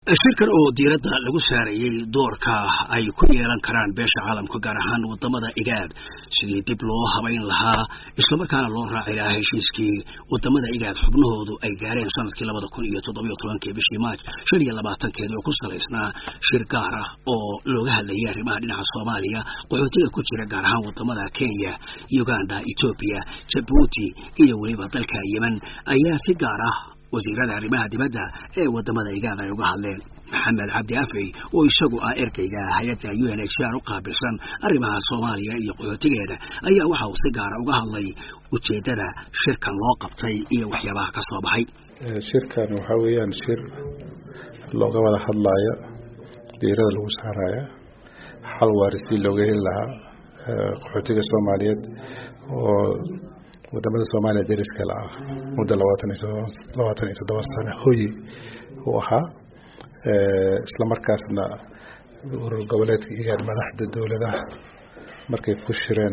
shirkan oo diiradda lagu saarayay doorka ay ku yeelan karaan beesha caalamka gaar ahaan wadamada igaad sidii dib loo habayn lahaa isla markaana loo raaci lahaa heshiiskii wadamada igaad xubnahoodu ay gaareen sanadkii 2017 bishii Maaj 25 oo ku salaysnaa shir gaar ah oo looga hadlayay arrimaha dhinaca Soomaaliya qaxootiga ku jira gaar ahaan wadamada Kenya, Uganda, Ethiopia, Djibouti iyo waliba dalka Yemen ayaa si gaar ah wasiirada arrimaha dibadda ee wadamada igaad ay uga hadleen. Maxamed Cabdi Afey oo isagu ah erkayga hay'adda UNHCR u qaabilsan arrimaha Soomaaliya iyo qaxootigeeda ayaa waxa uu si gaar ah uga hadlay ujeedada shirkan loo qabtay iyo waxyaabaha ka soo baxay. shirkan waxa weeyaan shir looga wada hadlayo diirada lagu saarayo xal waarisi looga heli lahaa qaxootiga Soomaaliyeed oo wadamada Soomaaliya deriska la ah muddo 27 sano hooyi oo ahaa isla markaasna urur goboleedka igaad madaxda dawladaha markay ku shireen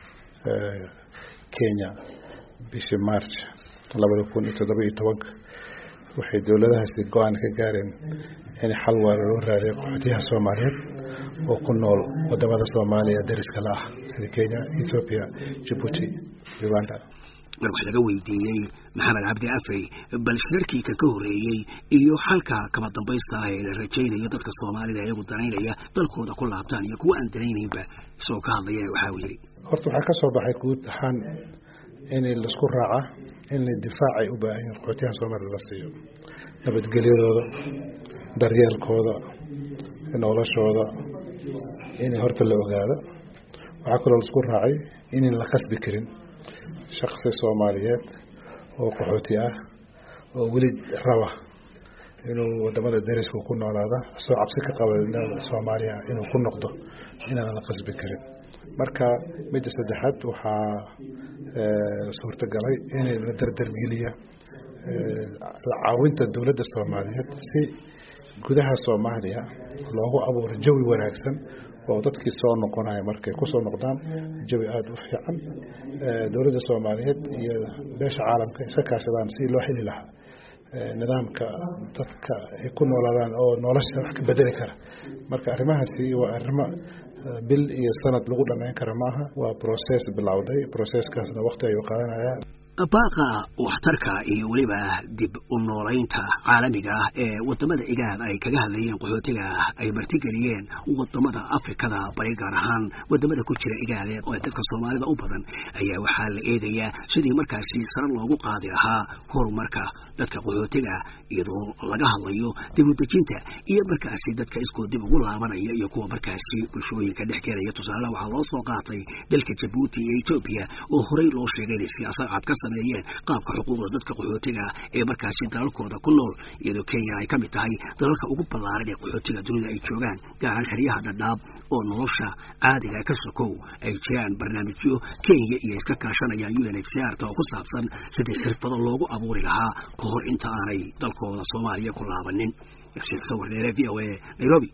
Kenya bishii March 2017 waxay dawladahaasi go'aan ka gaareen in xal waara loo raadiyo qaxootiga Soomaaliyeed oo ku nool wadamada Soomaaliya deriska la ah sida Kenya, Ethiopia, Djibouti, Uganda. marka laga weydiiyay Maxamed Cabdi Afey bal shirkii ka horeeyay iyo xalka kama dambaysta ay rajaynayo dadka Soomaalida iyagu daneynaya dalkooda ku laabtaan iyo kuwa aan daneynayba soo ka hadlayay waxa uu yiri horta waxa ka soo baxay guud ahaan in la isku raaca in la difaacay u baahan yahay qaxootiga Soomaalida la siiyo nabadgelyadooda daryeelkooda noloshooda in horta la ogaado waxa kale oo isku raacay in la qasbi karin shakhsi Soomaaliyeed oo qaxooti ah oo wali raba inuu wadamada deriska ku noolaado soo cabsi ka qaba Soomaaliya inuu ku noqdo inaan la qasbi karin marka mid saddexaad waxa suurtagalay in la dardargeliyo caawinta dawladda Soomaaliyeed si gudaha Soomaaliya loogu abuuro jawi wanaagsan oo dadkii soo noqonaya markay ku soo noqdaan jawi aad u fiican dawladda Soomaaliyeed iyo beesha caalamka iska kaashadaan si loo xili lahaa nidaamka dadka ay ku noolaadaan oo nolosha wax ka bedeli kara marka arrimahaasi waa arrimo bil iyo sanad lagu dhameyn karo maaha waa process bilowday processkaasna waqti ayuu qaadanayaa baaqa waxtarka iyo waliba dib u noolaynta caalamiga ah ee wadamada igaad ay kaga hadlayeen qaxootiga ay martigeliyeen wadamada Afrikada bari gaar ahaan wadamada ku jira igaadeed oo dadka Soomaalida u badan ayaa waxa la eedayaa sidii markaasi sare loogu qaadi lahaa horumarka dadka qaxootiga iyadoo laga hadlayo dib u dejinta iyo markaasi dadka isku dib ugu laabanaya iyo kuwa markaasi bulshooyinka dhexgeelaya tusaale waxa loo soo qaatay dalka Djibouti iyo Ethiopia oo horey loo sheegay siyaasad cad ka sameeyeen qaabka xuquuqda dadka qaxootiga ee markaasi dalalkooda ku nool iyadoo Kenya ay kamid tahay dalalka ugu ballaaran ee qaxootiga dunida ay joogaan gaar ahaan xeryaha Dadaab oo nolosha caadiga ka sokow ay jiraan barnaamijyo Kenya iyo iska kaashanayaan UNHCR oo ku saabsan sidii xirfado loogu abuuri lahaa ka hor inta aanay dalkooda Soomaaliya ku laabanin. Sheekh Sawir, VOA, Nairobi.